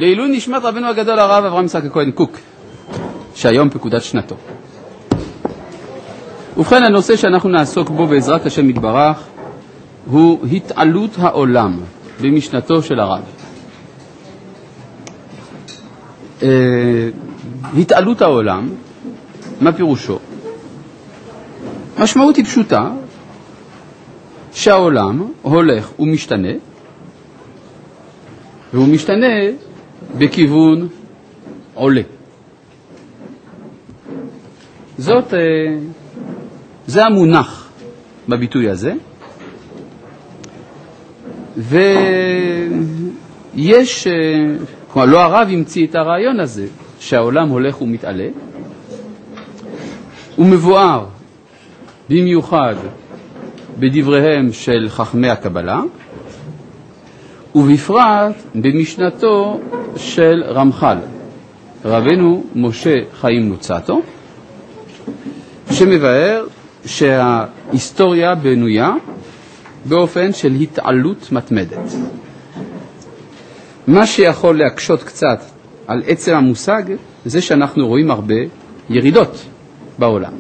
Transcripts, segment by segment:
לעילוי נשמת רבנו הגדול הרב אברהם יצחק הכהן קוק, שהיום פקודת שנתו. ובכן, הנושא שאנחנו נעסוק בו בעזרת השם יתברך הוא התעלות העולם במשנתו של הרב. התעלות העולם, מה פירושו? משמעות היא פשוטה, שהעולם הולך ומשתנה, והוא משתנה בכיוון עולה. זה המונח בביטוי הזה, ויש, כלומר לא הרב המציא את הרעיון הזה, שהעולם הולך ומתעלה, הוא מבואר במיוחד בדבריהם של חכמי הקבלה, ובפרט במשנתו של רמח"ל, רבנו משה חיים לוצאטו, שמבאר שההיסטוריה בנויה באופן של התעלות מתמדת. מה שיכול להקשות קצת על עצם המושג זה שאנחנו רואים הרבה ירידות בעולם.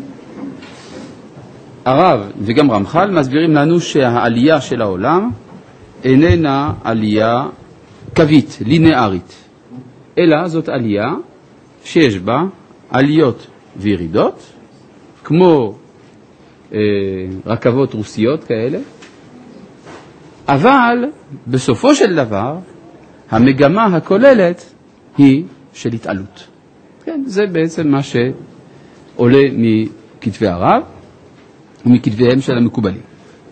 הרב וגם רמח"ל מסבירים לנו שהעלייה של העולם איננה עלייה קווית, לינארית, אלא זאת עלייה שיש בה עליות וירידות, כמו רכבות רוסיות כאלה, אבל בסופו של דבר המגמה הכוללת היא של התעלות. כן, זה בעצם מה שעולה מכתבי הרב ומכתביהם של המקובלים.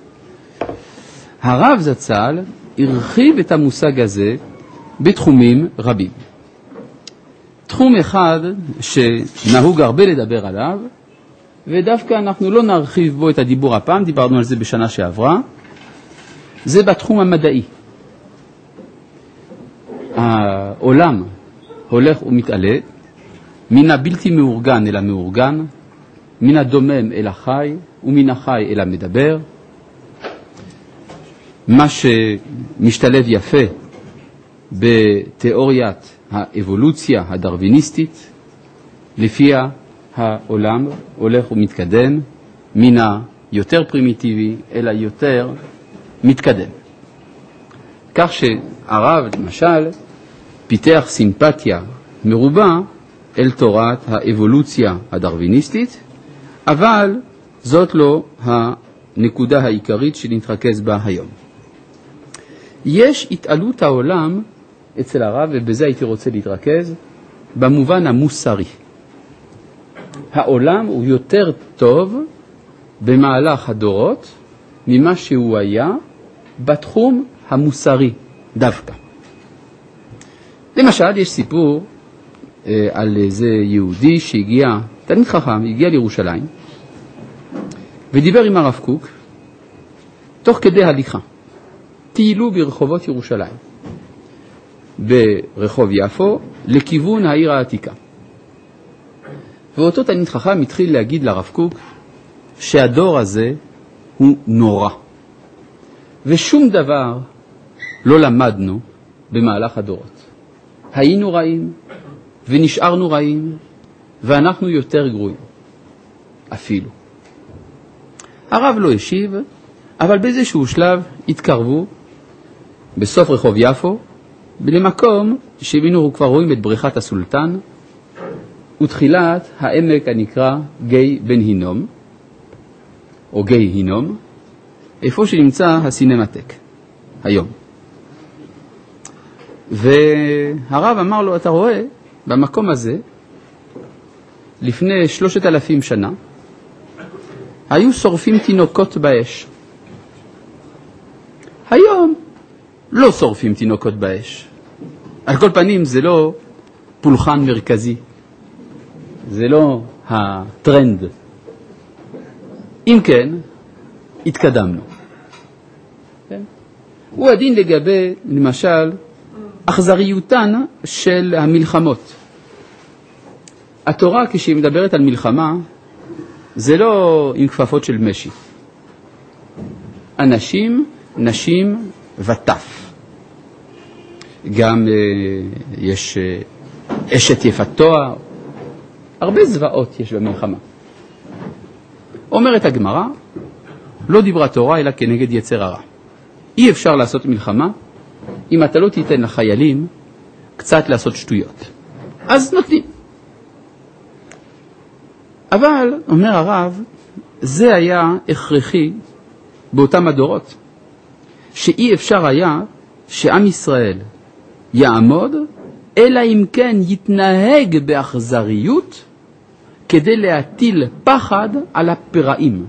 הרב זצ"ל הרחיב את המושג הזה בתחומים רבים. תחום אחד שנהוג הרבה לדבר עליו, ודווקא אנחנו לא נרחיב בו את הדיבור הפעם, דיברנו על זה בשנה שעברה, זה בתחום המדעי. העולם הולך ומתעלה, מן הבלתי מאורגן אל המאורגן, מן הדומם אל החי, ומן החי אל המדבר. מה שמשתלב יפה בתיאוריית האבולוציה הדרוויניסטית, לפיה העולם הולך ומתקדם מן היותר פרימיטיבי אל היותר מתקדם. כך שהרב למשל פיתח סימפתיה מרובה אל תורת האבולוציה הדרוויניסטית, אבל זאת לא הנקודה העיקרית שנתרכז בה היום. יש התעלות העולם אצל הרב, ובזה הייתי רוצה להתרכז, במובן המוסרי. העולם הוא יותר טוב במהלך הדורות ממה שהוא היה בתחום המוסרי דווקא. למשל, יש סיפור על איזה יהודי שהגיע, תלמיד חכם, הגיע לירושלים, ודיבר עם הרב קוק, תוך כדי הליכה. טיילו ברחובות ירושלים, ברחוב יפו, לכיוון העיר העתיקה. ואותו תלמיד חכם התחיל להגיד לרב קוק, שהדור הזה הוא נורא. ושום דבר לא למדנו במהלך הדורות. היינו רעים, ונשארנו רעים, ואנחנו יותר גרועים. אפילו. הרב לא השיב, אבל באיזשהו שלב התקרבו בסוף רחוב יפו, למקום שבינו כבר רואים את בריכת הסולטן, ותחילת העמק הנקרא גיא בן הינום, או גיא הינום, איפה שנמצא הסינמטק, היום. והרב אמר לו, אתה רואה, במקום הזה, לפני 3,000 שנה, היו שורפים תינוקות באש. היום לא שורפים תינוקות באש. על כל פנים זה לא פולחן מרכזי. זה לא הטרנד. אם כן, התקדמנו. כן? הוא הדין לגבי, למשל, אכזריותן של המלחמות. התורה כשהיא מדברת על מלחמה, זה לא עם כפפות של משי. אנשים, נשים וטף. גם יש אשת יפת תואר, הרבה זוועות יש במלחמה. אומרת הגמרא, לא דיברה תורה אלא כנגד יצר הרע. אי אפשר לעשות מלחמה אם אתה לא תיתן לחיילים קצת לעשות שטויות. אז נותנים. אבל, אומר הרב, זה היה הכרחי באותם הדורות, שאי אפשר היה שעם ישראל יעמוד, אלא אם כן יתנהג באכזריות כדי להטיל פחד על הפראים.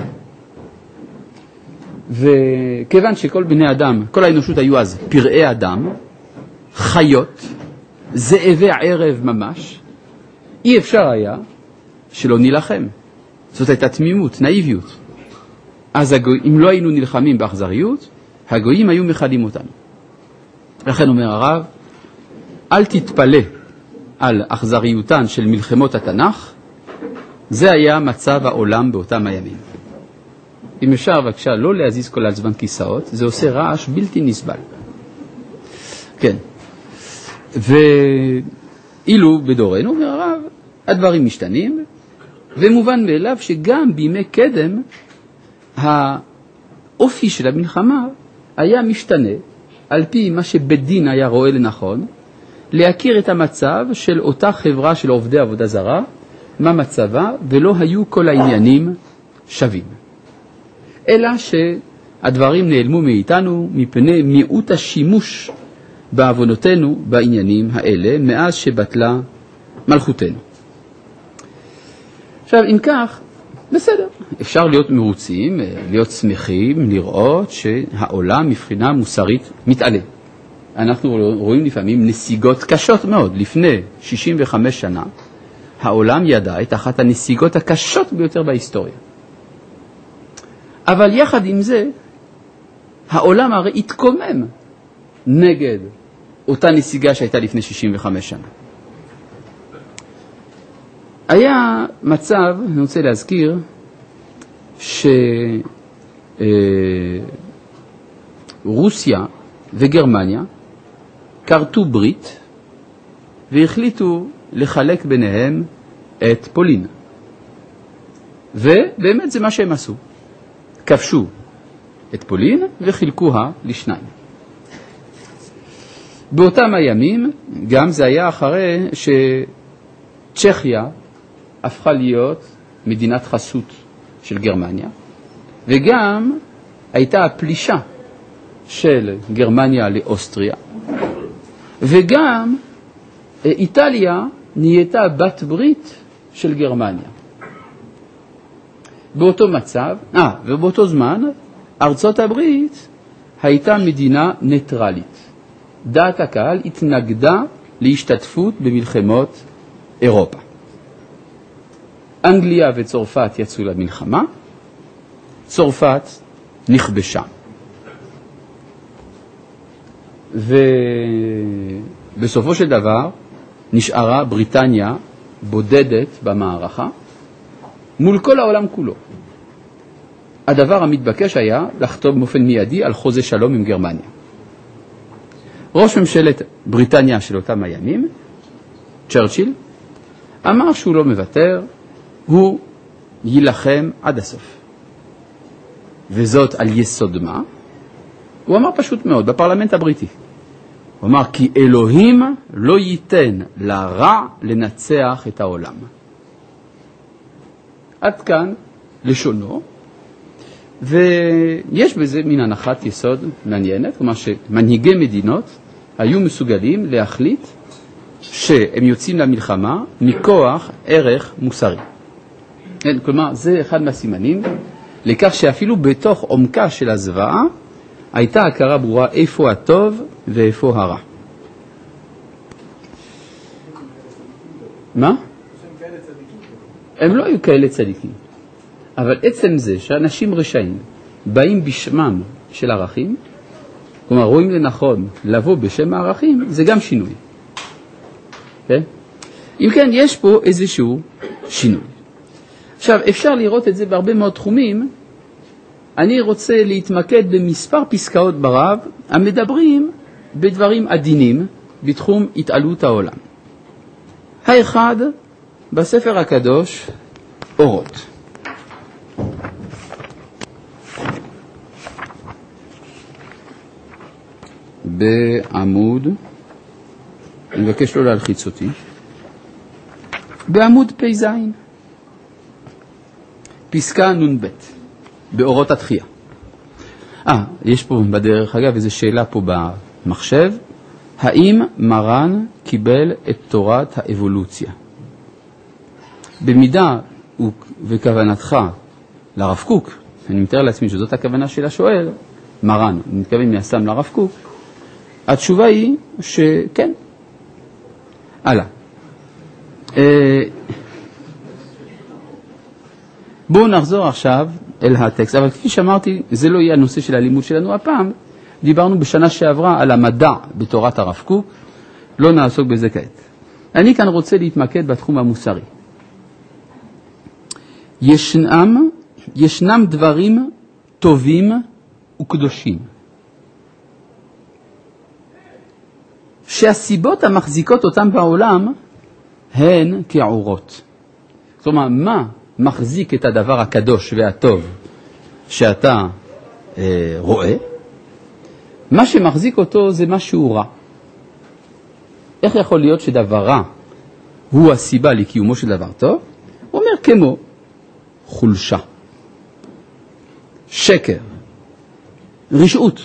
וכיוון שכל בני אדם, כל האנושות היו אז פראי אדם, חיות, זאבי ערב ממש, אי אפשר היה שלא נלחם. זאת הייתה תמימות, נאיביות. אז אם לא היינו נלחמים באכזריות, הגויים היו מחדים אותנו. לכן אומר הרב, אל תתפלא על אכזריותן של מלחמות התנ"ך, זה היה מצב העולם באותם הימים. אם אפשר בבקשה לא להזיז כל הזמן כיסאות, זה עושה רעש בלתי נסבל. כן. ואילו בדורנו, אומר הרב, הדברים משתנים, ומובן מאליו שגם בימי קדם, האופי של המלחמה היה משתנה, על פי מה שבדין היה רואה לנכון, להכיר את המצב של אותה חברה של עובדי עבודה זרה, מה מצבה, ולא היו כל העניינים שווים. אלא שהדברים נעלמו מאיתנו מפני מיעוט השימוש בעוונותינו בעניינים האלה, מאז שבטלה מלכותנו. עכשיו, אם כך, בסדר, אפשר להיות מרוצים, להיות שמחים, לראות שהעולם מבחינה מוסרית מתעלה. אנחנו רואים לפעמים נסיגות קשות מאוד. לפני 65 שנה, העולם ידע את אחת הנסיגות הקשות ביותר בהיסטוריה. אבל יחד עם זה, העולם הרי התקומם נגד אותה נסיגה שהייתה לפני 65 שנה. היה מצב, אני רוצה להזכיר, שרוסיה וגרמניה כרתו ברית והחליטו לחלק ביניהם את פולין. ובאמת זה מה שהם עשו. כבשו את פולין וחילקוה לשניים. באותם הימים, גם זה היה אחרי שצ'כיה הפכה להיות מדינת חסות של גרמניה, וגם הייתה הפלישה של גרמניה לאוסטריה, וגם איטליה נהייתה בת ברית של גרמניה. באותו מצב, ובאותו זמן, ארצות הברית הייתה מדינה ניטרלית. דעת הקהל התנגדה להשתתפות במלחמות אירופה. אנגליה וצרפת יצאו למלחמה, צרפת נכבשה. ובסופו של דבר נשארה בריטניה בודדת במערכה מול כל העולם כולו. הדבר המתבקש היה לחתום באופן מיידי על חוזה שלום עם גרמניה. ראש ממשלת בריטניה של אותם הימים, צ'רצ'יל, אמר שהוא לא מוותר, הוא יילחם עד הסוף. וזאת על יסוד מה? הוא אמר פשוט מאוד, בפרלמנט הבריטי. הוא אמר, כי אלוהים לא ייתן לרע לנצח את העולם. עד כאן לשונו, ויש בזה מין הנחת יסוד מעניינת, כלומר שמנהיגי מדינות היו מסוגלים להחליט שהם יוצאים למלחמה מכוח ערך מוסרי. כלומר, זה אחד מהסימנים לכך שאפילו בתוך עומקה של הזוועה הייתה הכרה ברורה איפה הטוב ואיפה הרע. מה? הם לא היו כאלה צדיקים. אבל עצם זה שאנשים רשעים באים בשמם של ערכים, כלומר רואים לנכון לבוא בשם הערכים, זה גם שינוי. כן? אם כן, יש פה איזשהו שינוי. עכשיו, אפשר לראות את זה בהרבה מאוד תחומים. אני רוצה להתמקד במספר פסקאות ברב המדברים בדברים עדינים בתחום התעלות העולם. האחד, בספר הקדוש, אורות. בעמוד, אני מבקש לא להלחיץ אותי, בעמוד פ"ז, פסקה נ"ב, באורות התחייה. יש פה בדרך אגב איזו שאלה פה במחשב, האם מרן קיבל את תורת האבולוציה? במידה וכוונתך לרב קוק, אני מתאר לעצמי שזאת הכוונה של השואל, מרן, אני מתכוון מהסתם לרב קוק, התשובה היא שכן. הלאה. בואו נחזור עכשיו אל הטקסט, אבל כפי שאמרתי, זה לא יהיה הנושא של הלימוד שלנו הפעם. דיברנו בשנה שעברה על המדע בתורת הרב קוק, לא נעסוק בזה כעת. אני כאן רוצה להתמקד בתחום המוסרי. ישנם דברים טובים וקדושים, שהסיבות המחזיקות אותם בעולם הן כעורות. זאת אומרת, מה מחזיק את הדבר הקדוש והטוב שאתה רואה? מה שמחזיק אותו זה משהו רע. איך יכול להיות שדבר רע הוא הסיבה לקיומו של דבר טוב? הוא אומר כמו חולשה, שקר, רשעות,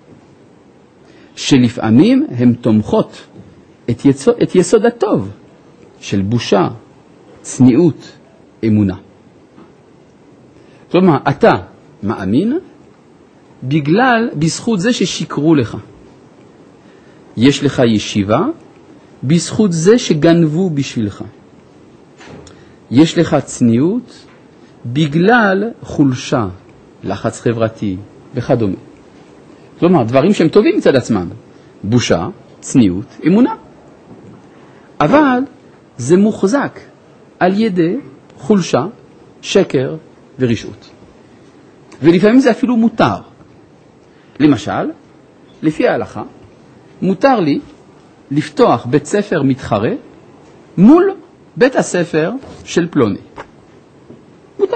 שלפעמים הן תומכות את יסוד הטוב של בושה, צניעות, אמונה. זאת אומרת, אתה מאמין בזכות זה ששיקרו לך. יש לך ישיבה בזכות זה שגנבו בשבילך. יש לך צניעות בגלל חולשה, לחץ חברתי וכדומה. זאת אומרת, דברים שהם טובים מצד עצמם. בושה, צניעות, אמונה. אבל זה מוחזק על ידי חולשה, שקר ורשעות. ולפעמים זה אפילו מותר. למשל, לפי ההלכה, מותר לי לפתוח בית ספר מתחרה מול בית הספר של פלוני. מותר.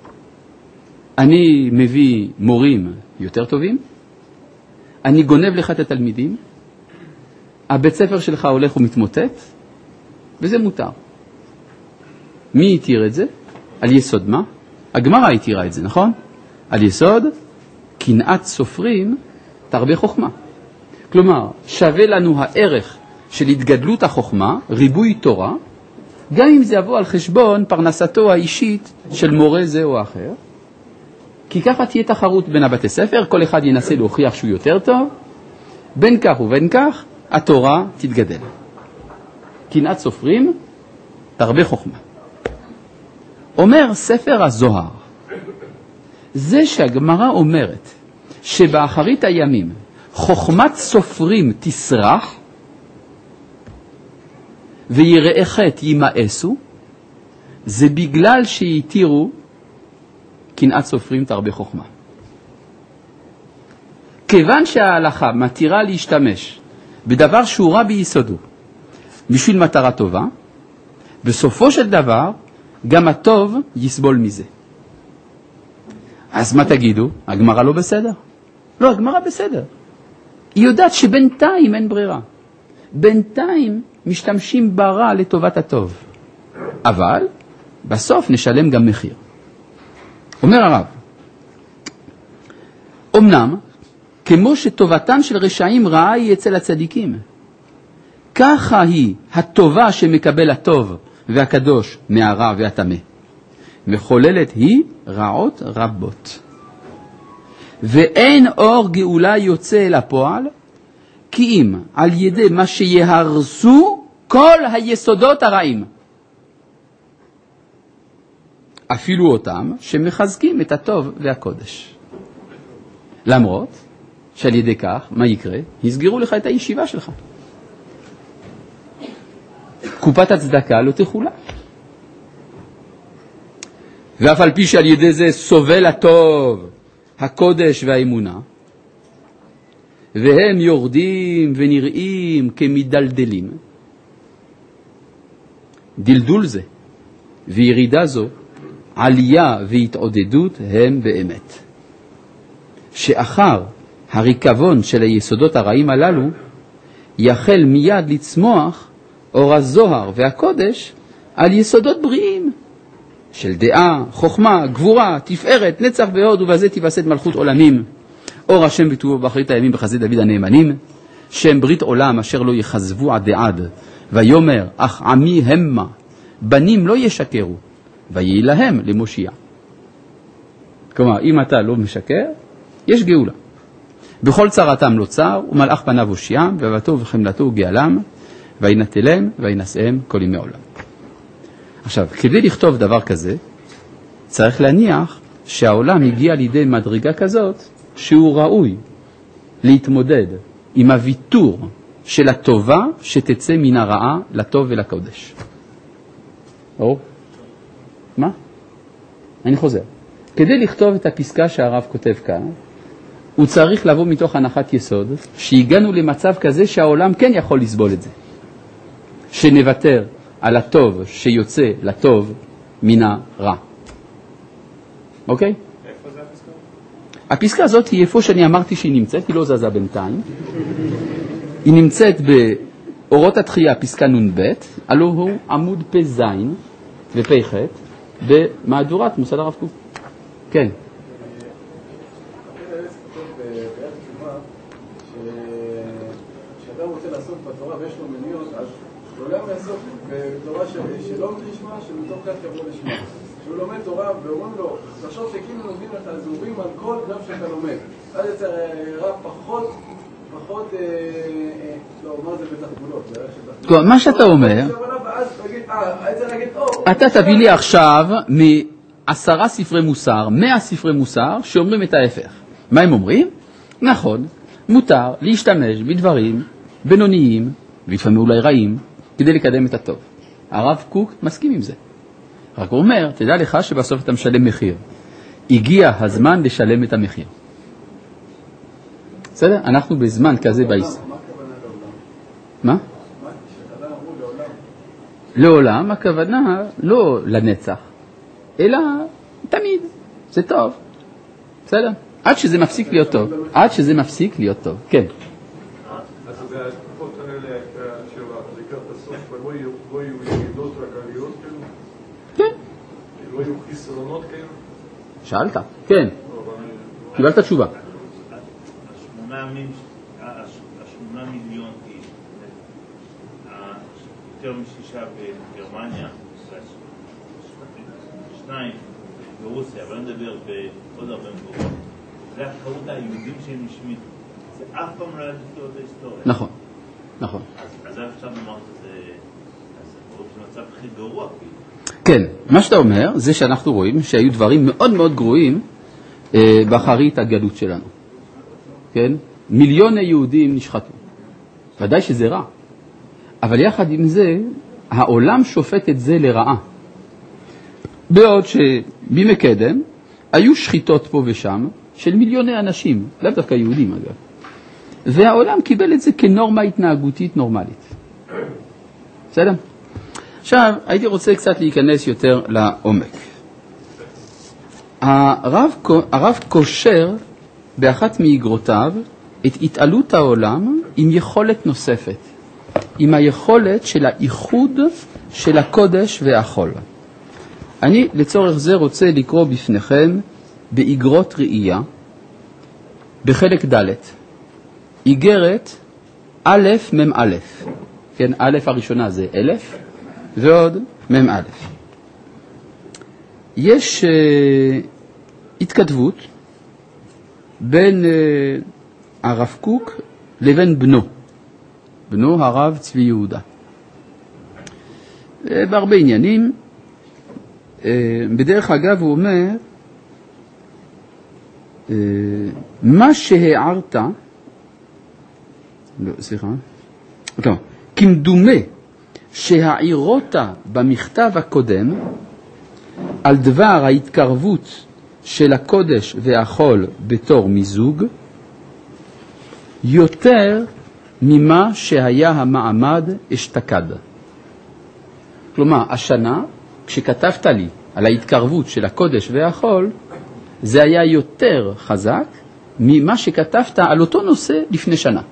אני מביא מורים יותר טובים, אני גונב לך את התלמידים, הבית ספר שלך הולך ומתמוטט, וזה מותר. מי התיר את זה? על יסוד מה? הגמרא התירה את זה, נכון? על יסוד קנאת סופרים תרבה חוכמה. כלומר, שווה לנו הערך של התגדלות החוכמה, ריבוי תורה, גם אם זה יבוא על חשבון פרנסתו האישית של מורה זה או אחר, כי ככה תהיה תחרות בין הבתי ספר, כל אחד ינסה להוכיח שהוא יותר טוב, בין כך ובין כך התורה תתגדל. קנאת סופרים תרבה חוכמה. אומר ספר הזוהר, זה שהגמרא אומרת שבאחרית הימים חוכמת סופרים תסרח ויראי חטא ימאסו, זה בגלל שהתירו קנאת סופרים תרבה חוכמה. כיוון שההלכה מתירה להשתמש בדבר שהוא רע ביסודו בשביל מטרה טובה, בסופו של דבר גם הטוב יסבול מזה. אז מה תגידו? הגמרא לא בסדר? לא, הגמרא בסדר. היא יודעת שבינתיים אין ברירה. בינתיים משתמשים ברע לטובת הטוב. אבל בסוף נשלם גם מחיר. אומר הרב, אמנם, כמו שטובתן של רשעים רעה היא אצל הצדיקים, ככה היא הטובה שמקבל הטוב והקדוש מהרע והטמא. מחוללת היא רעות רבות. ואין אור גאולה יוצא אל הפועל, כי אם על ידי מה שיהרסו כל היסודות הרעים. אפילו אותם שמחזקים את הטוב והקודש. למרות שעל ידי כך, מה יקרה? יסגרו לך את הישיבה שלך. קופת הצדקה לא תחולה. ואף על פי שעל ידי זה סובל הטוב, הקודש והאמונה, והם יורדים ונראים כמדלדלים. דלדול זה וירידה זו, עלייה והתעודדות הם באמת. שאחר הריקבון של היסודות הרעים הללו, יחל מיד לצמוח אור הזוהר והקודש על יסודות בריאים, של דעה, חוכמה, גבורה, תפארת, נצח והוד, ובזה תיווסד מלכות עולמים. אור השם וטובו באחרית הימים בחסדי דוד הנאמנים, שם ברית עולם אשר לא יחזבו עד דעד, ויאמר אך עמי המה, בנים לא ישקרו, ויהי להם למושיע. כלומר, אם אתה לא משקר, יש גאולה. בכל צרתם לא צר, ומלאך פניו הושיעם, ואהבתו וחמלתו וגאלם, וינטלם וינשאם כל ימי עולם. עכשיו, כדי לכתוב דבר כזה, צריך להניח שהעולם הגיע לידי מדרגה כזאת, שהוא ראוי להתמודד עם הוויתור של הטובה שתצא מן הרעה לטוב ולקודש. או? מה? אני חוזר. כדי לכתוב את הפסקה שהרב כותב כאן, הוא צריך לבוא מתוך הנחת יסוד, שהגענו למצב כזה שהעולם כן יכול לסבול את זה. שנוותר על הטוב שיוצא לטוב מן הרע. אוקיי? איפה זה הפסקה? הפסקה הזאת היא איפה שאני אמרתי שהיא נמצאת, היא לא זזה בינתיים. היא נמצאת באורות התחייה, פסקה נ"ב, הלא הוא עמוד פ"ז ופ"ח במהדורת מוסד הרב קוק. כן. כשאדם רוצה לעסוק בתורה ויש לו מניעות, אז לעולם יעסוק בתורה שלא לשמה, שמתוך כך יבוא לשמה. כשהוא לומד תורה ואומרים לו, תחשוב שכאילו נותנים לך זהורים על כל דף שאתה לומד. אז יצא רב פחות, לא, מה זה בתחבולות? מה שאתה אומר, אתה תביא לי עכשיו מ10 ספרי מוסר, 100 ספרי מוסר, שאומרים את ההפך. מה הם אומרים? נכון, מותר להשתמש בדברים בינוניים, ולפעמים אולי רעים, כדי לקדם את הטוב. הרב קוק מסכים עם זה. רק הוא אומר, תדע לך שבסוף אתה משלם מחיר. הגיע הזמן לשלם את המחיר. בסדר? אנחנו בזמן כזה בהיסטוריה. מה הכוונה לעולם? מה? כשאתה אמרו לעולם? לעולם הכוונה לא לנצח, אלא תמיד. זה טוב. בסדר? עד שזה מפסיק להיות טוב. עד שזה מפסיק להיות טוב. כן. אז זה התקופות האלה של לקראת הסוף, לא יהיו ירידות רגליות כאילו? כן. לא יהיו חיסרונות כאילו? שאלת? כן. קיבלת תשובה. 8 מיליון איש, יותר מ6 בגרמניה, 2 ברוסיה, אבל אני מדבר בעוד הרבה מקומות. זה הכמות היהודים שהם השמידו. זה אף פעם לא היה לפתור את ההיסטוריה. נכון, נכון. אז עכשיו אמרת, זה מצב הכי גרוע. כן, מה שאתה אומר זה שאנחנו רואים שהיו דברים מאוד מאוד גרועים באחרית הגלות שלנו. כן? מיליוני יהודים נשחטו. ודאי שזה רע. אבל יחד עם זה, העולם שופט את זה לרעה. בעוד שבימי קדם היו שחיטות פה ושם של מיליוני אנשים, לאו דווקא יהודים אגב. והעולם קיבל את זה כנורמה התנהגותית נורמלית. בסדר? עכשיו, הייתי רוצה קצת להיכנס יותר לעומק. הרב קושר באחת מאגרותיו את התעלות העולם עם יכולת נוספת, עם היכולת של האיחוד של הקודש והחול. אני לצורך זה רוצה לקרוא בפניכם באגרות ראייה, בחלק ד', איגרת א' מ' א', כן, א' הראשונה זה 1000, ועוד מ' א'. יש התכתבות בין הרב קוק לבין בנו הרב צבי יהודה. בהרבה עניינים, בדרך אגב הוא אומר, מה שהערת, לא, סליחה, כמדומה שהעירות במכתב הקודם על דבר ההתקרבות של הקודש והחול בתור מיזוג, יותר ממה שהיה המעמד אשתקד. כלומר, השנה, כשכתבת לי על ההתקרבות של הקודש והחול, זה היה יותר חזק ממה שכתבת על אותו נושא לפני שנה.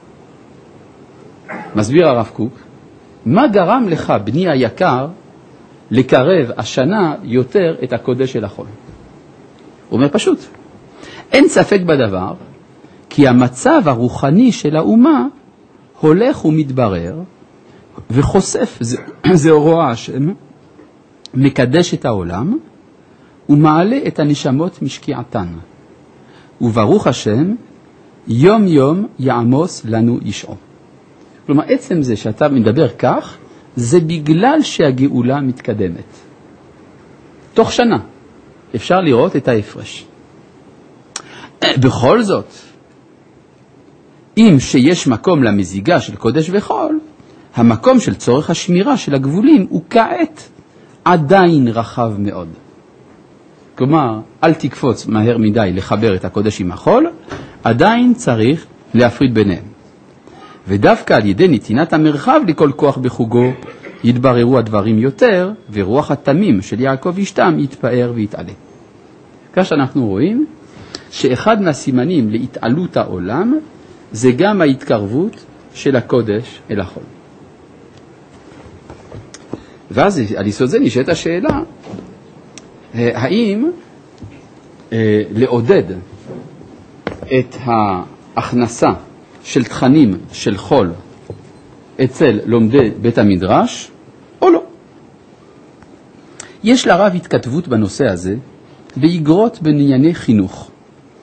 מסביר הרב קוק, מה גרם לך, בני היקר, לקרב השנה יותר את הקודש של החול? הוא אומר פשוט, אין ספק בדבר, כי המצב הרוחני של האומה הולך ומתברר, וחושף, זה אורו השם, מקדש את העולם, ומעלה את הנשמות משקיעתן. וברוך השם, יום יום יעמוס לנו ישעו. כלומר, עצם זה שאתה מדבר כך, זה בגלל שהגאולה מתקדמת. תוך שנה אפשר לראות את ההפרש. בכל זאת, אם שיש מקום למזיגה של קודש וחול, המקום של צורך השמירה של הגבולים הוא כעת עדיין רחב מאוד. כלומר, אל תקפוץ מהר מדי לחבר את הקודש עם החול, עדיין צריך להפריד ביניהם. ודווקא על ידי נתינת המרחב לכל כוח בחוגו, יתבררו הדברים יותר, ורוח התמים של יעקב אשתם יתפאר ויתעלה. כך שאנחנו רואים שאחד מהסימנים להתעלות העולם, זה גם ההתקרבות של הקודש אל החול. ואז על יסוד זה נשאלת השאלה, האם לעודד את ההכנסה של תכנים של חול אצל לומדי בית המדרש או לא? יש לרב התכתבות בנושא הזה באגרות בענייני חינוך.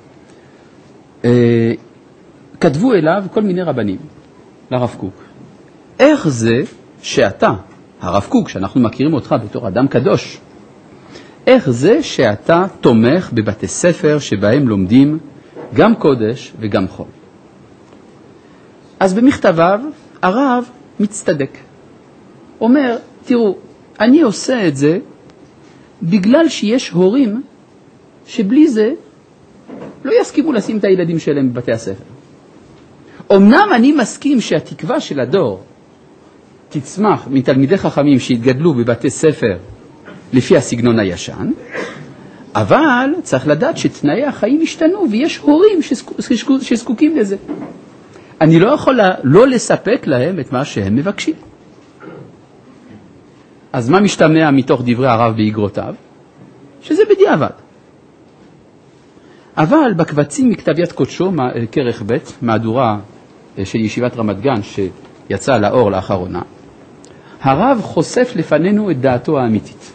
כתבו אליו כל מיני רבנים, לרב קוק. איך זה שאתה, הרב קוק, שאנחנו מכירים אותך בתור אדם קדוש, איך זה שאתה תומך בבתי ספר שבהם לומדים גם קודש וגם חול? אז במכתביו הרב מצטדק. אומר, תראו, אני עושה את זה בגלל שיש הורים שבלי זה לא יסכימו לשים את הילדים שלהם בבתי הספר. אמנם אני מסכים שהתקווה של הדור תצמח מתלמידי חכמים שהתגדלו בבתי ספר לפי הסגנון הישן, אבל צריך לדעת שתנאי החיים השתנו ויש הורים שזקוקים לזה. אני לא יכול לא לספק להם את מה שהם מבקשים. אז מה משתמע מתוך דברי הרב באגרותיו? שזה בדיעבד. אבל בקבצים מכתב יד קודשו, כרך ב', מהדורה של ישיבת רמת גן שיצא לאור לאחרונה, הרב חושף לפנינו את דעתו האמיתית.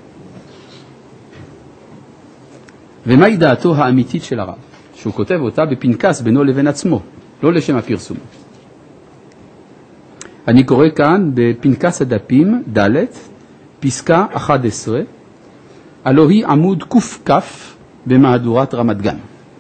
ומהי דעתו האמיתית של הרב? שהוא כותב אותה בפנקס בינו לבין עצמו, לא לשם הפרסום. אני קורא כאן בפנקס הדפים ד' פסקה 11, הלא היא עמוד קוף במהדורת רמת גן.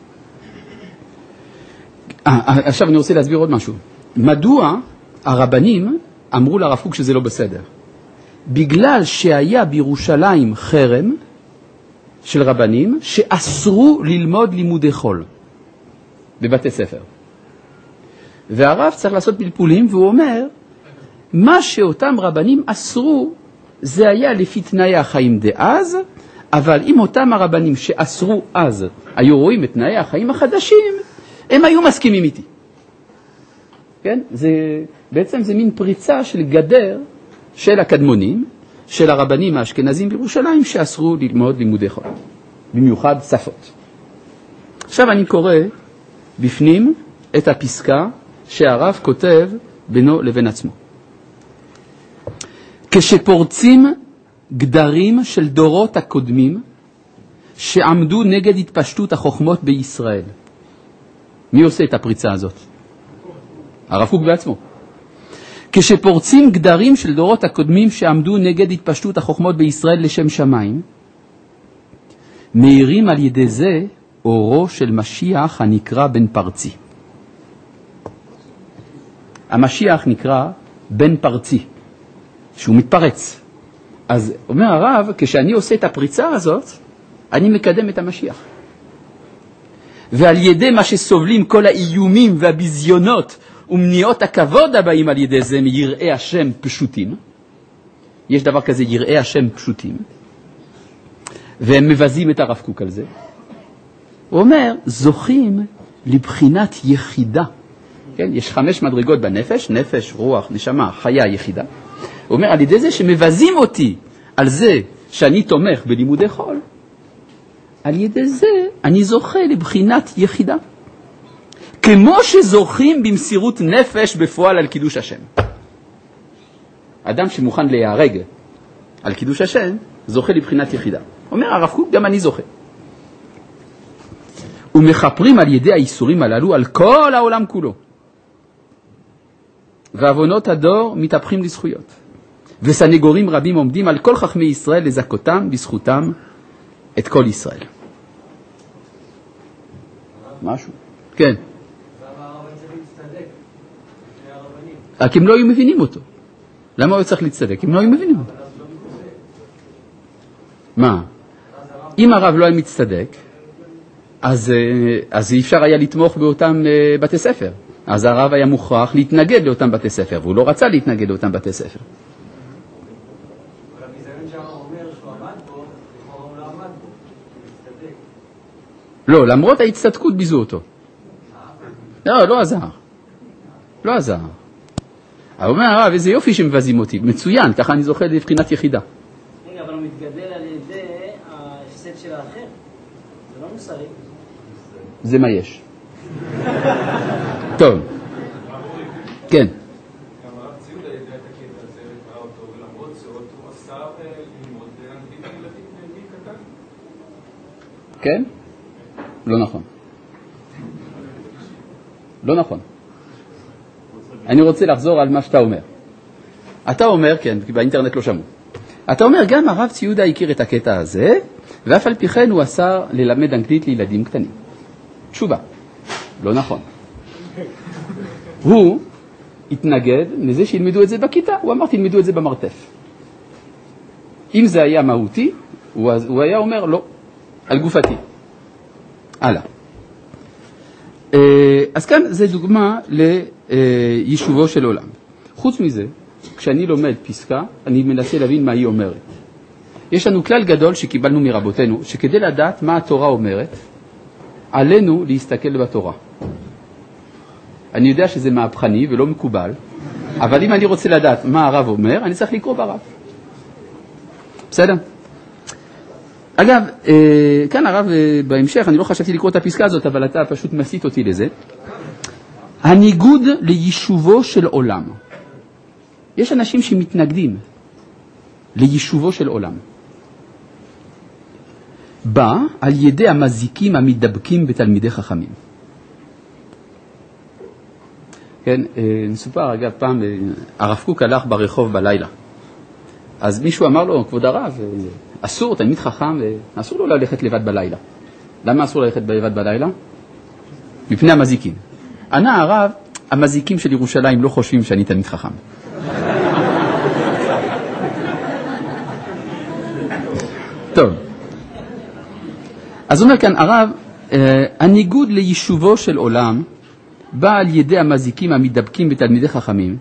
עכשיו אני רוצה להסביר עוד משהו. מדוע הרבנים אמרו לרב קוק שזה לא בסדר? בגלל שהיה בירושלים חרם של רבנים שאסרו ללמוד לימודי חול בבתי ספר. והרב צריך לעשות פלפולים, והוא אומר, מה שאותם רבנים אסרו, זה היה לפי תנאי החיים דאז, אבל אם אותם הרבנים שאסרו אז היו רואים את תנאי החיים החדשים, הם היו מסכימים איתי. כן? בעצם זה מין פריצה של גדר של הקדמונים, של הרבנים האשכנזים בירושלים, שאסרו ללמוד לימודי חול, במיוחד שפות. עכשיו אני קורא בפנים את הפסקה שהרב כותב בינו לבין עצמו. כשפורצים גדרים של דורות הקודמים שעמדו נגד התפשטות החוכמות בישראל. מי עושה את הפריצה הזאת? הרב קוק בעצמו. כשפורצים גדרים של דורות הקודמים שעמדו נגד התפשטות החוכמות בישראל לשם שמיים, מאירים על ידי זה אורו של משיח הנקרא בן פרצי. המשיח נקרא בן פרצי, שהוא מתפרץ. אז אומר הרב, כשאני עושה את הפריצה הזאת, אני מקדם את המשיח. ועל ידי מה שסובלים כל האיומים והביזיונות ומניעות הכבוד הבאים על ידי זה מיראי השם פשוטים, יש דבר כזה יראי השם פשוטים, והם מבזים את הרב קוק על זה, הוא אומר, זוכים לבחינת יחידה. כן? יש 5 מדרגות בנפש, נפש, רוח, נשמה, חיה, יחידה. הוא אומר, על ידי זה שמבזים אותי על זה שאני תומך בלימודי חול, על ידי זה אני זוכה לבחינת יחידה. כמו שזוכים במסירות נפש בפועל על קידוש השם. אדם שמוכן להיהרג על קידוש השם, זוכה לבחינת יחידה. אומר הרב קוק, גם אני זוכה. ומחפרים על ידי האיסורים הללו על כל העולם כולו. ועוונות הדור מתהפכים לזכויות. וסנגורים רבים עומדים על כל חכמי ישראל לזכותם בזכותם את כל ישראל. משהו? כן. למה הרב צריך להצטדק? כי הם לא היו מבינים אותו. למה הוא צריך להצטדק? הם לא היו מבינים אותו. מה? אם הרב לא היה מצטדק, אז אי אפשר היה לתמוך באותם בתי ספר. אז הרב היה מוכרח להתנגד לאותם בתי ספר, והוא לא רצה להתנגד לאותם בתי ספר. אבל הביזיון שהרב אומר שהוא עמד בו, לכאורה הוא לא עמד בו, הוא מצטדק. לא, למרות ההצטדקות ביזו אותו. לא עזר. לא עזר. הוא אומר, הרב, איזה יופי שמבזים אותי. מצוין, ככה אני זוכה לבחינת יחידה. רגע, אבל הוא מתגדל על ידי ההפסד של האחר. זה לא מוסרי. זה מה יש. טוב. כן. גם הרב ציודה ידע את הקטע הזה וקרא אותו, ולמרות זאת הוא עשה ללמוד אנגלית לילדים מגיל קטן. כן? לא נכון. לא נכון. אני רוצה לחזור על מה שאתה אומר. אתה אומר, כן, כי באינטרנט לא שמעו. אתה אומר, גם הרב ציודה הכיר את הקטע הזה, ואף על פי כן הוא אסר ללמד אנגלית לילדים קטנים. תשובה. לא נכון. הוא התנגד לזה שילמדו את זה בכיתה, הוא אמר תלמדו את זה במרתף. אם זה היה מהותי, הוא היה אומר לא, על גופתי. הלאה. אז כאן זה דוגמה ליישובו של עולם. חוץ מזה, כשאני לומד פסקה, אני מנסה להבין מה היא אומרת. יש לנו כלל גדול שקיבלנו מרבותינו, שכדי לדעת מה התורה אומרת, עלינו להסתכל בתורה. אני יודע שזה מהפכני ולא מקובל, אבל אם אני רוצה לדעת מה הרב אומר, אני צריך לקרוא ברב. בסדר? אגב, כאן הרב בהמשך, אני לא חשבתי לקרוא את הפסקה הזאת, אבל אתה פשוט מסית אותי לזה. הניגוד ליישובו של עולם. יש אנשים שמתנגדים ליישובו של עולם. בא על ידי המזיקים המדבקים בתלמידי חכמים. כן, נסופר, אגב, פעם הרב קוק הלך ברחוב בלילה. אז מישהו אמר לו, כבוד הרב, אסור, תלמיד חכם, אסור לו ללכת לבד בלילה. למה אסור ללכת לבד בלילה? מפני המזיקים. ענה הרב, המזיקים של ירושלים לא חושבים שאני תלמיד חכם. טוב. אז אומר כאן הרב, הניגוד ליישובו של עולם בא על ידי המזיקים המדבקים בתלמידי חכמים,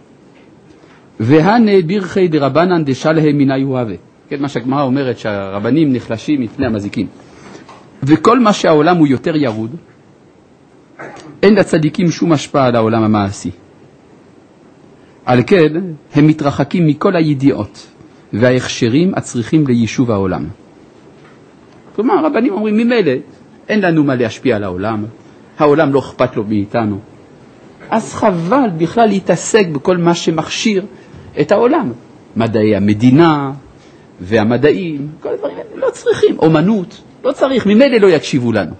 והנה בירכי דרבנן דשלהם מיני הווה. כן, מה שהגמרא אומרת שהרבנים נחלשים מפני המזיקים. וכל מה שהעולם הוא יותר ירוד, אין לצדיקים שום השפעה על העולם המעשי. על כן, הם מתרחקים מכל הידיעות וההכשרים הצריכים ליישוב העולם. כלומר, הרבנים אומרים, ממילא, אין לנו מה להשפיע על העולם, העולם לא אכפת לו מאיתנו. אז חבל בכלל להתעסק בכל מה שמכשיר את העולם. מדעי המדינה והמדעים, כל הדברים האלה לא צריכים. אומנות, לא צריך, ממילא לא יקשיבו לנו.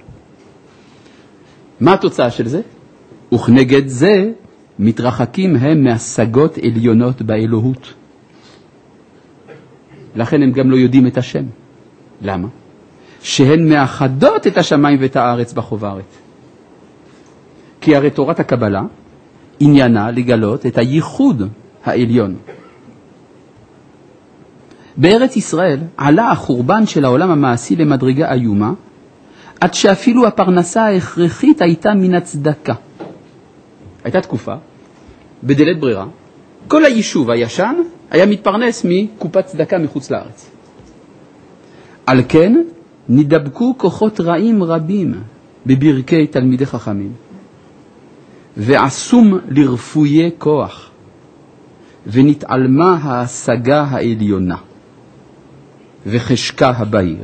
מה התוצאה של זה? וכנגד זה מתרחקים הם מהשגות עליונות באלוהות. לכן הם גם לא יודעים את השם. למה? שהן מאחדות את השמיים ואת הארץ בחוברת. כי הרי תורת הקבלה עניינה לגלות את הייחוד העליון. בארץ ישראל עלה החורבן של העולם המעשי למדרגה איומה, עד שאפילו הפרנסה ההכרחית הייתה מן הצדקה. הייתה תקופה, בדלת ברירה, כל היישוב הישן היה מתפרנס מקופת צדקה מחוץ לארץ. על כן נדבקו כוחות רעים רבים בברכי תלמידי חכמים, ועשום לרפויי כוח, ונתעלמה ההשגה העליונה, וחשקה הבהיר.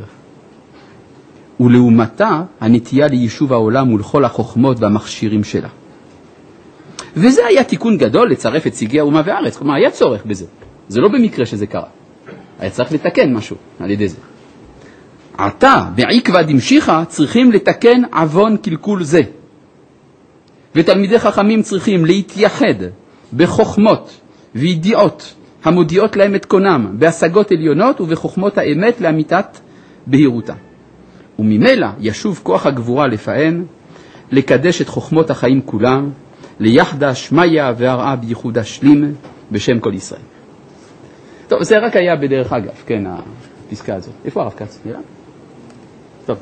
ולעומתה הנטייה ליישוב העולם ולכל החוכמות והמכשירים שלה. וזה היה תיקון גדול לצרף את סיגי האומה והארץ, כלומר היה צורך בזה. זה לא במקרה שזה קרה. היה צריך לתקן משהו על ידי זה. עתה, בעקבא דמשיחא, צריכים לתקן עוון קלקול זה. ותלמידי חכמים צריכים להתייחד בחוכמות וידיעות המודיעות להם את קונם, בהשגות עליונות ובחוכמות האמת לאמיתת בהירותה. וממילא ישוב כוח הגבורה לפעם, לקדש את חוכמות החיים כולם, ליחדה שמיה והרעה בייחודה שלים בשם כל ישראל. טוב, זה רק היה בדרך אגב, כן, הפסקה הזאת. איפה הרב כץ? נראה? טוב.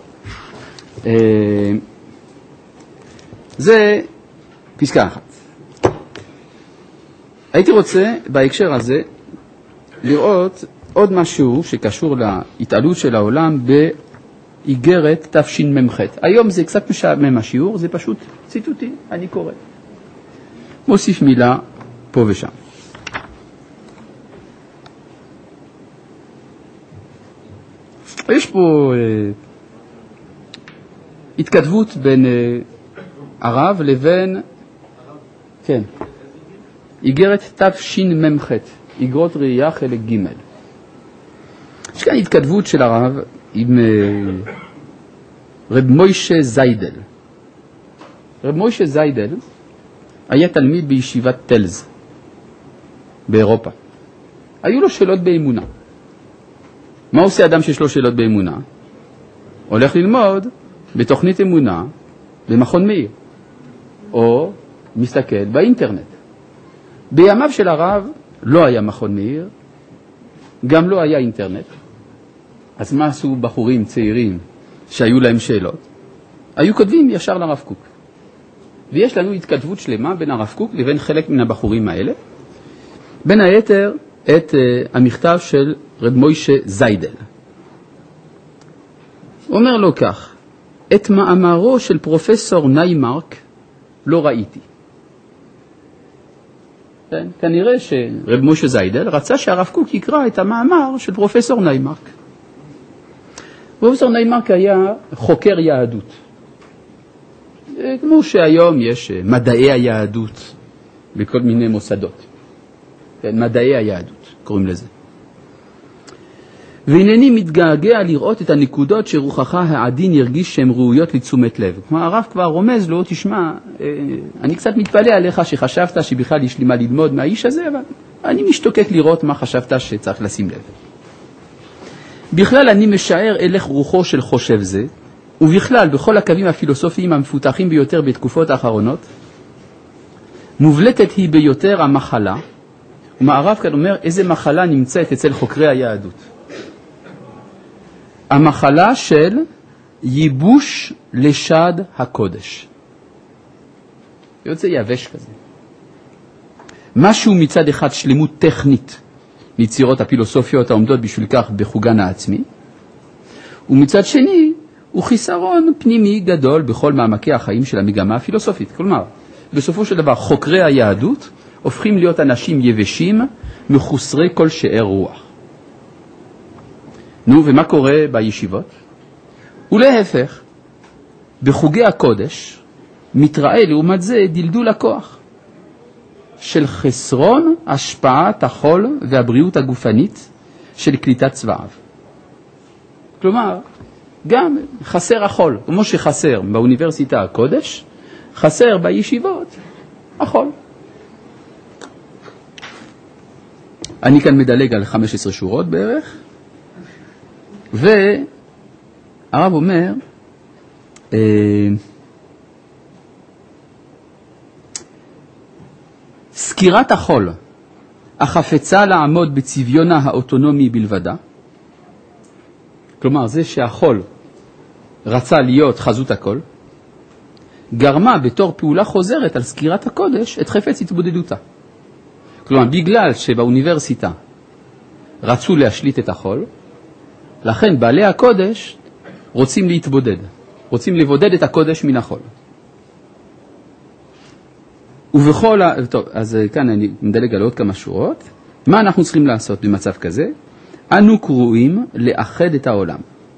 זה פסקה אחת. הייתי רוצה בהקשר הזה לראות עוד משהו שקשור להתעלות של העולם באיגרת תשמ"ח. היום זה קצת משעמם השיעור, זה פשוט ציטוטי, אני קורא. מוסיף מילה פה ושם. יש פה התכתבות בין הרב לבין, כן, איגרת תשמ"ח, איגרות ראייה חלק ג'. יש כאן התכתבות של הרב עם רב מוישה זיידל. רב מוישה זיידל היה תלמיד בישיבת טלז באירופה. היו לו שאלות באמונה. מה עושה אדם שיש לו שאלות באמונה? הולך ללמוד בתוכנית אמונה במכון מאיר, או מסתכל באינטרנט. בימיו של הרב לא היה מכון מאיר, גם לא היה אינטרנט. אז מה עשו בחורים צעירים שהיו להם שאלות? היו כותבים ישר לרב קוק. ויש לנו התכתבות שלמה בין הרב קוק לבין חלק מן הבחורים האלה. בין היתר את המכתב של רב מוישה זיידל. הוא אומר לו כך, את מאמרו של פרופסור ניימרק לא ראיתי. כן? כנראה שרב מוישה זיידל רצה שהרב קוק יקרא את המאמר של פרופסור ניימרק. פרופסור ניימרק היה חוקר יהדות. כמו שהיום יש מדעי היהדות בכל מיני מוסדות. כן, מדעי היהדות קוראים לזה. והנני מתגעגע לראות את הנקודות שרוחך העדין ירגיש שהן ראויות לתשומת לב. כמו הרב כבר רומז לו, תשמע, אני קצת מתפלא עליך שחשבת שבכלל יש לי מה ללמוד מהאיש הזה, אבל אני משתוקק לראות מה חשבת שצריך לשים לב. בכלל אני משער הלך רוחו של חושב זה, ובכלל בכל הקווים הפילוסופיים המפותחים ביותר בתקופות האחרונות, מובלטת היא ביותר המחלה, ומערב כאן אומר איזה מחלה נמצאת אצל חוקרי היהדות. המחלה של ייבוש לשד הקודש. יוצא יבש כזה. משהו מצד אחד שלמות טכנית מיצירות הפילוסופיות העומדות בשביל כך בחוגן העצמי, ומצד שני הוא חיסרון פנימי גדול בכל מעמקי החיים של המגמה הפילוסופית. כלומר, בסופו של דבר חוקרי היהדות הופכים להיות אנשים יבשים, מחוסרי כל שאר רוח. נו, ומה קורה בישיבות? ולהפך, בחוגי הקודש מתראה לעומת זה דלדול הכוח של חסרון השפעת החול והבריאות הגופנית של קליטת צבאיו. כלומר, גם חסר החול, כמו שחסר באוניברסיטה הקודש, חסר בישיבות החול. אני כאן מדלג על 15 שורות בערך, והרב אומר, סקירת החול, החפצה לעמוד בצביונה האוטונומי בלבדה, כלומר זה שהחול רצה להיות חזות הכל, גרמה בתור פעולה חוזרת על סגירת הקודש את חפץ התבודדותה. כלומר, בגלל שבאוניברסיטה רצו להשליט את החול, לכן בעלי הקודש רוצים להתבודד, רוצים לבודד את הקודש מן החול. טוב, אז כאן אני מדלג על עוד כמה שורות. מה אנחנו צריכים לעשות במצב כזה? אנו קרואים לאחד את העולם.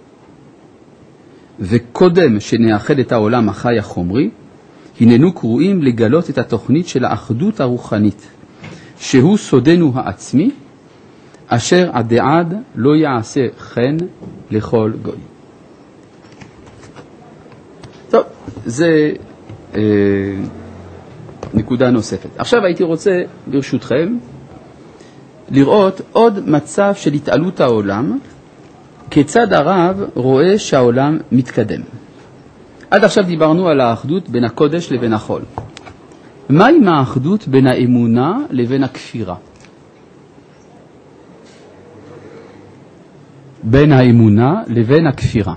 וקודם שנאחד את העולם החי החומרי, הננו קרואים לגלות את התוכנית של האחדות הרוחנית, שהוא סודנו העצמי, אשר עד עד לא יעשה חן לכל גוי. טוב, זה נקודה נוספת. עכשיו הייתי רוצה, ברשותכם, לראות עוד מצב של התעלות העולם, כיצד הרב רואה שהעולם מתקדם. עד עכשיו דיברנו על האחדות בין הקודש לבין החול. מה עם האחדות בין האמונה לבין הכפירה? בין האמונה לבין הכפירה.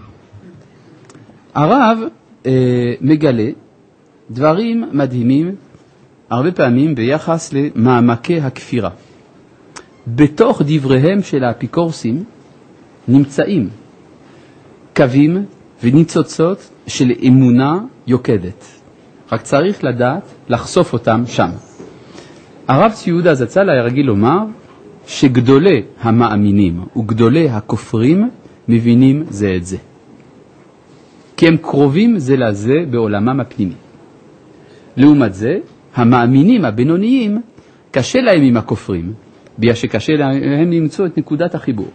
הרב מגלה דברים מדהימים הרבה פעמים ביחס למעמקי הכפירה. בתוך דבריהם של האפיקורסים נמצאים קווים וניצוצות של אמונה יוקדת. רק צריך לדעת לחשוף אותם שם. הרב צבי יהודה זצ"ל היה רגיל לומר שגדולי המאמינים וגדולי הכופרים מבינים זה את זה. כי הם קרובים זה לזה בעולמם הפנימי. לעומת זה, המאמינים הבינוניים קשה להם עם הכופרים, בגלל שקשה להם למצוא את נקודת החיבור.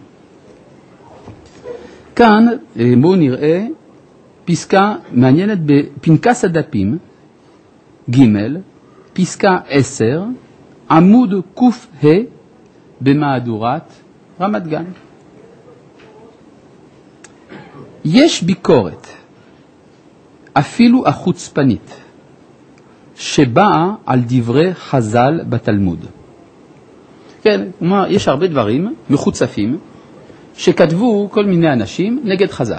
כאן בואו נראה פסקה מעניינת בפנקס הדפים, ג' פסקה 10, עמוד ק"ה במהדורת רמת גן. יש ביקורת, אפילו החוצפנית, שבאה על דברי חז"ל בתלמוד. כן, כלומר, יש הרבה דברים מחוצפים שכתבו כל מיני אנשים נגד חז"ל.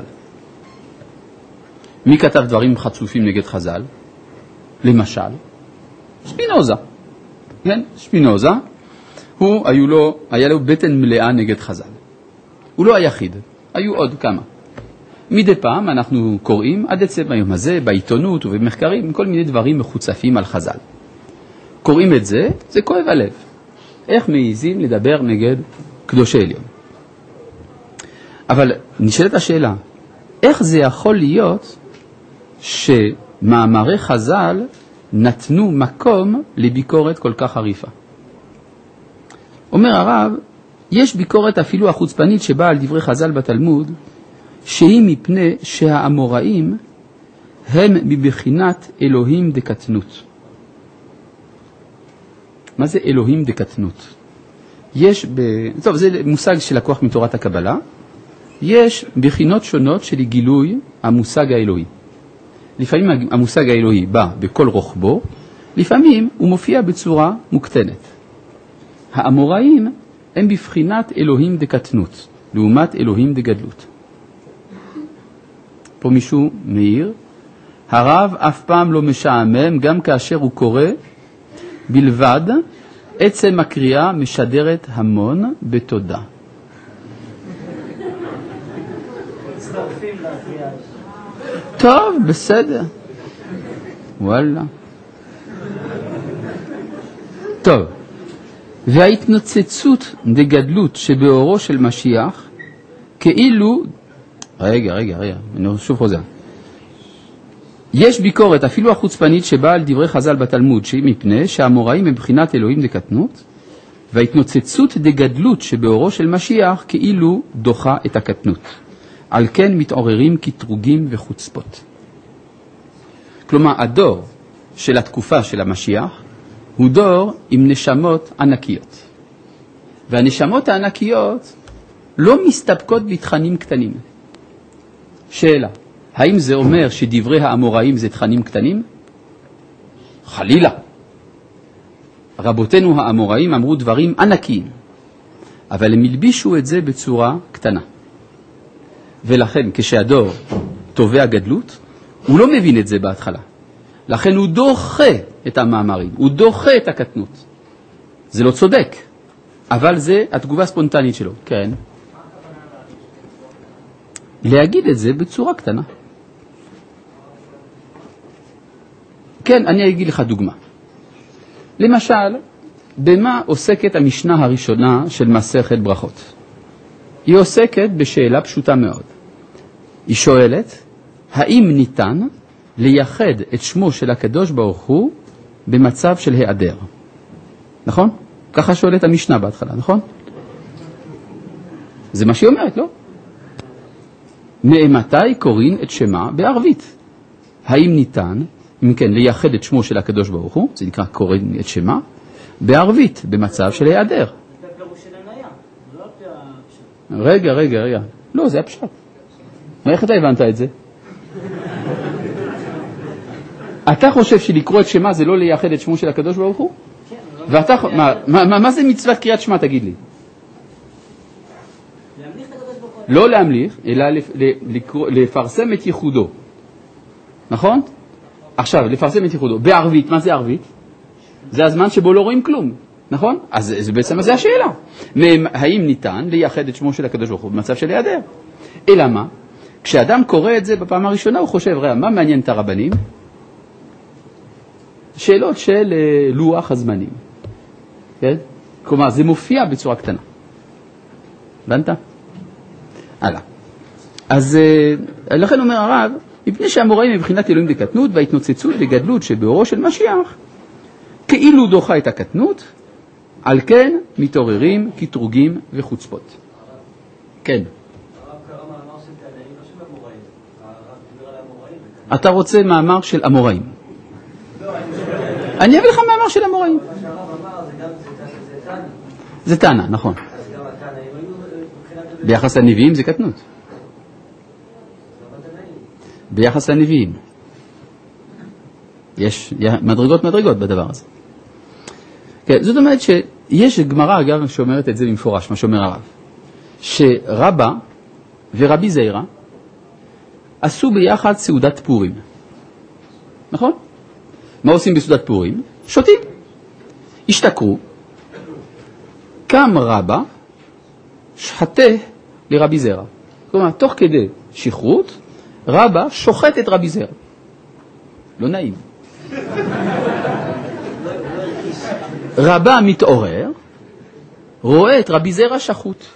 מי כתב דברים חצופים נגד חז"ל? למשל, שפינוזה. כן, שפינוזה, היה לו בטן מלאה נגד חז"ל. הוא לא היחיד, היו עוד כמה. מדי פעם אנחנו קוראים עד עצם היום הזה בעיתונות ובמחקרים כל מיני דברים מחוצפים על חז"ל. קוראים את זה, זה כואב הלב. איך מעיזים לדבר נגד קדושי עליון? אבל נשאלת השאלה, איך זה יכול להיות שמאמרי חז"ל נתנו מקום לביקורת כל כך חריפה? אומר הרב, יש ביקורת אפילו החוצפנית שבאה על דברי חז"ל בתלמוד, שהיא מפני שהאמוראים הם מבחינת אלוהים דקטנות. מה זה אלוהים דקטנות? טוב, זה מושג שלקוח מתורת הקבלה. יש בחינות שונות של גילוי המושג האלוהי. לפעמים המושג האלוהי בא בכל רוחבו, לפעמים הוא מופיע בצורה מוקטנת. האמוראים הם בבחינת אלוהים דקטנות, לעומת אלוהים דגדלות. פה מישהו מעיר, הרב אף פעם לא משעמם, גם כאשר הוא קורא, בלבד עצם הקריאה משדרת המון בתודה. מצטרפים לקריאה. טוב, בסדר. וואלה. טוב. וההתנוצצות דגדלות שבאורו של משיח, כאילו, רגע, אני שוב חוזר. יש ביקורת, אפילו החוצפנית, שבאה על דברי חז"ל בתלמוד, שהיא מפני שהאמוראים הם בחינת אלוהים דקטנות, וההתנוצצות דגדלות שבאורו של משיח, כאילו דוחה את הקטנות. על כן מתעוררים כתרוגים וחוצפות. כלומר, הדור של התקופה של המשיח, הוא דור עם נשמות ענקיות. והנשמות הענקיות לא מסתפקות בתכנים קטנים. שאלה, האם זה אומר שדברי האמוראים זה תכנים קטנים? חלילה. רבותינו האמוראים אמרו דברים ענקיים, אבל הם הלבישו את זה בצורה קטנה. ולכן כשהדור תובע גדלות, הוא לא מבין את זה בהתחלה. לכן הוא דוחה את המאמרים, הוא דוחה את הקטנות. זה לא צודק, אבל זה התגובה הספונטנית שלו. כן. להגיד את זה בצורה קטנה. כן, אני אגיד לך דוגמה. למשל, במה עוסקת המשנה הראשונה של מסכת ברכות? היא עוסקת בשאלה פשוטה מאוד. היא שואלת, האם ניתן לייחד את שמו של הקדוש ברוך הוא במצב של היעדר? נכון? ככה שואלת המשנה בהתחלה, נכון? זה מה שהיא אומרת, לא? מאמתי קוראים את שמה בערבית? האם ניתן, אם כן, לייחד את שמו של הקדוש ברוך הוא, זה נקרא קוראים את שמה, בערבית, במצב של היעדר. זה פירוש של הניה, לא הפשט. רגע. לא, זה הפשט. איך אתה הבנת את זה? אתה חושב שלקרוא את שמה זה לא לייחד את שמו של הקדוש ברוך הוא? כן. ואתה, מה זה מצוות קריאת שמה, תגיד לי? להמליך את הקדוש ברוך הוא. לא להמליך, אלא לפרסם את ייחודו. נכון? עכשיו, לפרסם את ייחודו. בערבית, מה זה ערבית? זה הזמן שבו לא רואים כלום, נכון? אז זה בעצם זה השאלה. האם ניתן לייחד את שמו של הקדוש ברוך הוא במצב של היעדר? אלא מה? כשאדם קורא את זה בפעם הראשונה, הוא חושב, ראה, מה מעניין את הרבנים? שאלות של לוח הזמנים. כן? כלומר, זה מופיע בצורה קטנה. הבנת? הלאה. אז לכן אומר הרב, מפני שהאמוראים מבחינת אלוהים דקטנות וההתנוצצות וגדלות שבאורו של משיח, כאילו דוחה את הקטנות, על כן מתעוררים קטרוגים וחוצפות. כן. הרב קרא מאמר של תנאים, לא של אמוראים. הרב דיבר על אמוראים. אתה רוצה מאמר של אמוראים? אני אביא לך מאמר של אמוראים. מה שהרב אמר זה גם זה תנא. זה תנא, נכון. אז גם התנאים היו מבחינת... ביחס לנביאים זה קטנות. ביחס לנביאים. יש מדרגות בדבר הזה. כן, זאת אומרת שיש גמרא, אגב, שאומרת את זה במפורש, מה שאומר הרב, שרבא ורבי זיירא עשו ביחד סעודת פורים. נכון? מה עושים בסעודת פורים? שותים. השתכרו. קם רבא, שחטה לרבי זיירא. כלומר, תוך כדי שכרות, רבא שוחט את רבי זיירא. לא נעים. רבא מתעורר, רואה את רבי זיירא שחוט.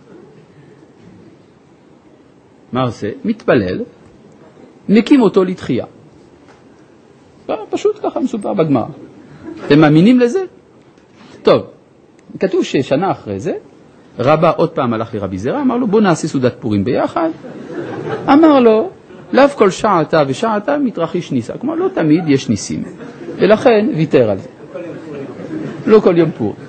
מה עושה? מתפלל, מקים אותו לתחייה. פשוט ככה מסופר בגמרא. אתם מאמינים לזה? טוב, כתוב ששנה אחרי זה, רבא עוד פעם הלך לרבי זיירא, אמר לו בוא נעשה סעודת פורים ביחד. אמר לו, לאו כל שעתה ושעתה מתרחיש ניסה. כלומר, לא תמיד יש ניסים. ולכן ויתר על זה. לא כל יום פור.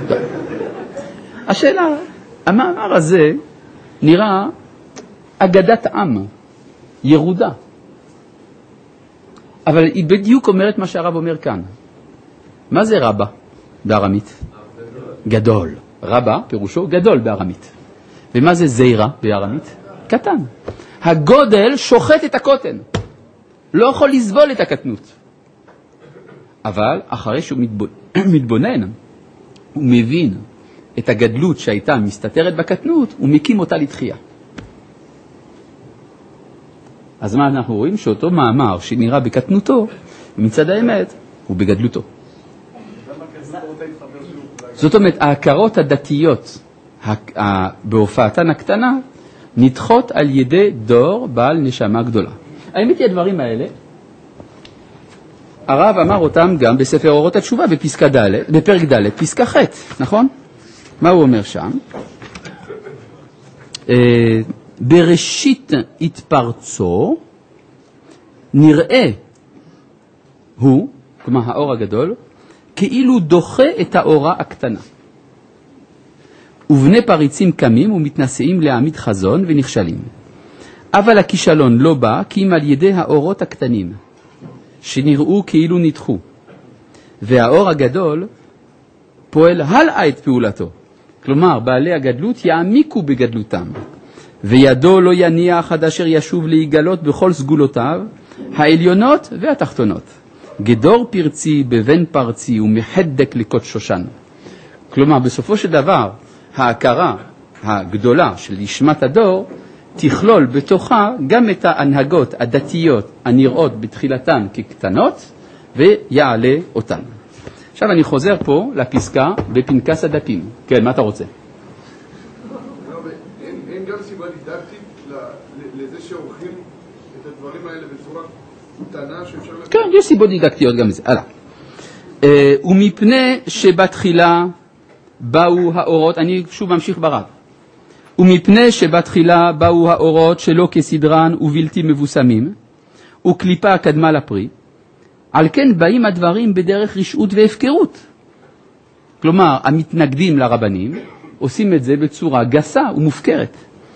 השאלה, המאמר הזה נראה אגדת עם, ירודה. אבל היא בדיוק אומרת מה שהרב אומר כאן. מה זה רבא בארמית? גדול. רבא פירושו גדול בארמית. ומה זה זיירא בארמית? קטן. הגודל שוחט את הקוטן. לא יכול לסבול את הקטנות. אבל אחרי שהוא מתבונן, הוא מבין את הגדלות שהייתה מסתתרת בקטנות, הוא מקים אותה לתחייה. אז מה אנחנו רואים? שאותו מאמר שנראה בקטנותו, מצד האמת, הוא בגדלותו. זאת אומרת, ההכרות הדתיות בהופעתן הקטנה, נדחות על ידי דור בעל נשמה גדולה. האמת היא הדברים האלה, הרב אמר אותם גם בספר אורות התשובה בפרק ד', פסקה ח', נכון? מה הוא אומר שם? בראשית התפרצו נראה הוא, כלומר האור הגדול, כאילו דוחה את האורה הקטנה. ובני פריצים קמים ומתנשאים להעמיד חזון ונכשלים. אבל הכישלון לא בא כי אם על ידי האורות הקטנים, שנראו כאילו נדחו. והאור הגדול פועל הלאה את פעולתו. כלומר, בעלי הגדלות יעמיקו בגדלותם. וידו לא יניח עד אשר ישוב להיגלות בכל סגולותיו, העליונות והתחתונות. גדור פרצי בבן פרצי ומחדק לקות שושן. כלומר, בסופו של דבר, ההכרה הגדולה של נשמת הדור, תכלול בתוכה גם את ההנהגות הדתיות הנראות בתחילתן כקטנות, ויעלה אותן. עכשיו אני חוזר פה לפסקה בפנקס הדפים. כן, מה אתה רוצה? אין גם סיבה דידקטית לזה שעורכים את הדברים האלה בצורה קטנה שאפשר... כן, יש סיבות דידקטיות גם לזה. הלאה. ומפני שבתחילה באו האורות, אני שוב ממשיך ברב. ומפני שבתחילה באו האורות שלא כסדרן ובלתי מבוסמים, וקליפה קדמה לפרי, על כן באים הדברים בדרך רשעות והפקרות. כלומר, המתנגדים לרבנים עושים את זה בצורה גסה ומופקרת.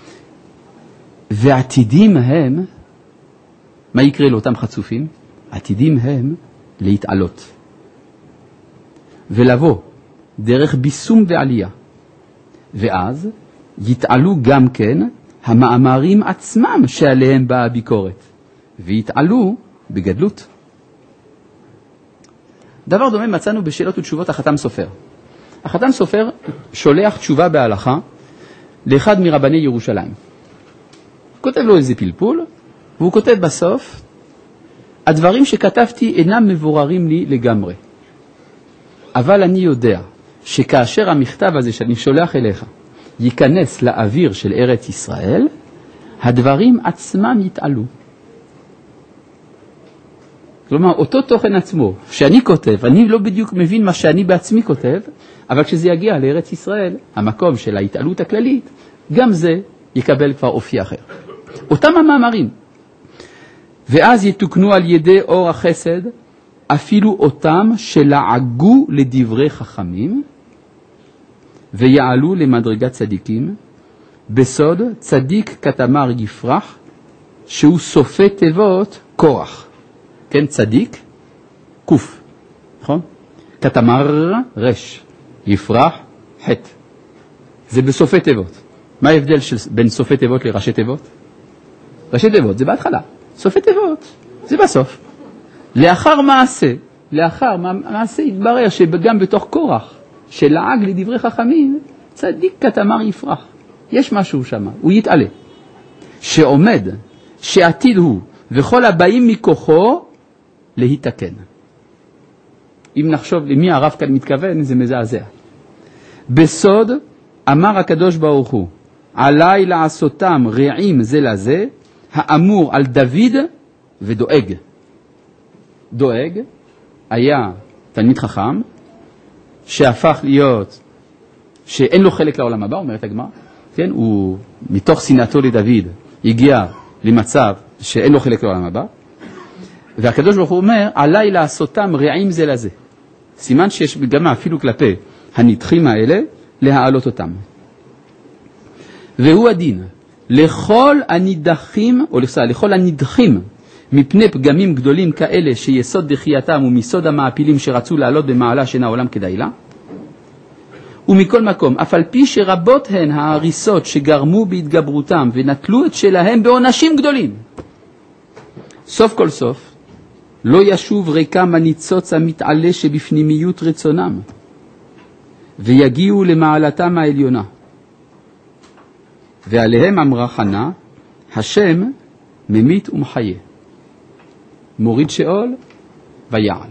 ועתידים הם, מה יקרה לאותם חצופים? עתידים הם להתעלות. ולבוא דרך ביסום ועלייה. ואז יתעלו גם כן המאמרים עצמם שעליהם באה הביקורת. ויתעלו בגדלות. דבר דומה מצאנו בשאלות ותשובות החתם סופר. החתם סופר שולח תשובה בהלכה לאחד מרבני ירושלים. כותב לו איזה פלפול, והוא כותב בסוף, הדברים שכתבתי אינם מבוררים לי לגמרי. אבל אני יודע שכאשר המכתב הזה שאני שולח אליך ייכנס לאוויר של ארץ ישראל, הדברים עצמם יתעלו. כלומר, אותו תוכן עצמו שאני כותב, אני לא בדיוק מבין מה שאני בעצמי כותב, אבל כשזה יגיע לארץ ישראל, המקום של ההתעלות הכללית, גם זה יקבל כבר אופי אחר. אותם המאמרים. ואז יתוקנו על ידי אור החסד, אפילו אותם שלעגו לדברי חכמים, ויעלו למדרגת צדיקים, בסוד צדיק כתמר יפרח, שהוא סופי תיבות קורח. כן, צדיק, קוף, נכון? כתמר רש, יפרח חט. זה בסופי תיבות. מה ההבדל בין סופי תיבות לראשי תיבות? ראשי תיבות זה בהתחלה, סופי תיבות זה בסוף. לאחר מעשה יתברר שגם בתוך קורח, שלעג לדברי חכמים, צדיק כתמר יפרח. יש משהו שם, הוא יתעלה. שעומד, שעתיד הוא, וכל הבאים מכוחו, להתקן. אם נחשוב למי הרב כאן מתכוון, זה מזעזע. בסוד אמר הקדוש ברוך הוא, עליי לעשותם רעים זה לזה, האמור על דוד ודואג. דואג היה תלמיד חכם, שהפך להיות, שאין לו חלק לעולם הבא, אומרת הגמרא, כן? הוא מתוך שנאתו לדוד הגיע למצב שאין לו חלק לעולם הבא, והקדוש ברוך הוא אומר, עליי לעשותם רעים זה לזה. סימן שיש מגמה אפילו כלפי הנדחים האלה, להעלות אותם. והוא הדין, לכל הנידחים, או לכל הנדחים, מפני פגמים גדולים כאלה שיסוד דחייתם ומיסוד המעפילים שרצו לעלות במעלה שאין העולם כדאי לה, ומכל מקום, אף על פי שרבות הן ההריסות שגרמו בהתגברותם ונטלו את שלהם בעונשים גדולים. סוף כל סוף, לא ישוב ריקם הניצוץ המתעלה שבפנימיות רצונם, ויגיעו למעלתם העליונה. ועליהם אמרה חנה, השם ממית ומחיה, מוריד שאול ויעל.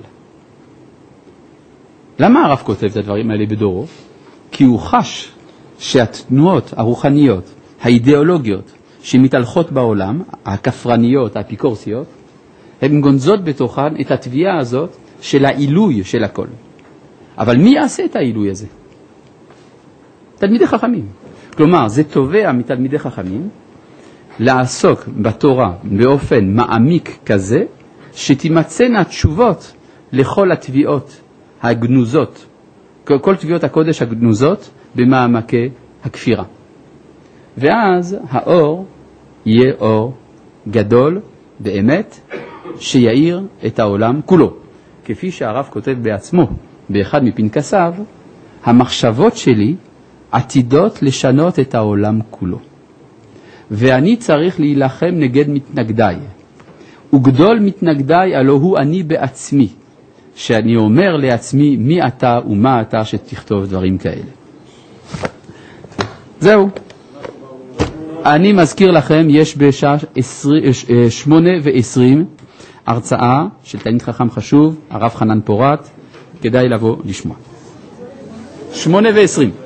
למה הרב כותב את הדברים האלה בדורו? כי הוא חש שהתנועות הרוחניות, האידיאולוגיות שמתהלכות בעולם, הכפרניות, האפיקורסיות, הן גונזות בתוכן את התביעה הזאת של העילוי של הכל. אבל מי יעשה את העילוי הזה? תלמידי חכמים. כלומר, זה תובע מתלמידי חכמים לעסוק בתורה באופן מעמיק כזה, שתימצאנה תשובות לכל התביעות הגנוזות, כל תביעות הקודש הגנוזות במעמקי הכפירה. ואז האור יהיה אור גדול באמת, שיעיר את העולם כולו. כפי שהרב כותב בעצמו באחד מפנקסיו, המחשבות שלי עתידות לשנות את העולם כולו. ואני צריך להילחם נגד מתנגדיי. וגדול מתנגדיי הלא הוא אני בעצמי, שאני אומר לעצמי מי אתה ומה אתה שתכתוב דברים כאלה. זהו. אני מזכיר לכם, יש בשעה 8:20 הרצאה של תלמיד חכם חשוב, הרב חנן פורת, כדאי לבוא לשמוע. 8:20.